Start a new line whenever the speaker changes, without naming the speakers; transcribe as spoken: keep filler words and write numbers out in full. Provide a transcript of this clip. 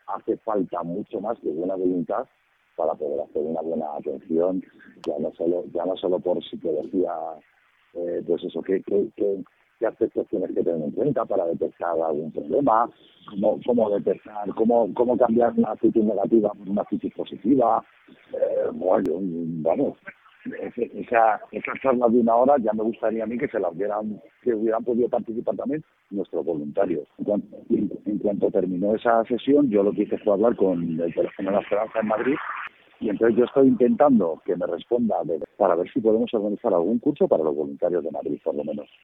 hace falta mucho más que buena voluntad para poder hacer una buena atención, ya no solo, ya no solo por psicología, eh, pues eso, qué, qué, qué, qué aspectos tienes que tener en cuenta para detectar algún problema, cómo, cómo detectar, cómo, cómo cambiar una actitud negativa por una actitud positiva, eh, bueno, vamos, esa, esas charlas de una hora ya me gustaría a mí que se las hubieran, que hubieran podido participar también nuestros voluntarios. En cuanto, en cuanto terminó esa sesión, yo lo que hice fue hablar con el teléfono de la Esperanza en Madrid. Y entonces yo estoy intentando que me responda de, para ver si podemos organizar algún curso para los voluntarios de Madrid, por lo menos.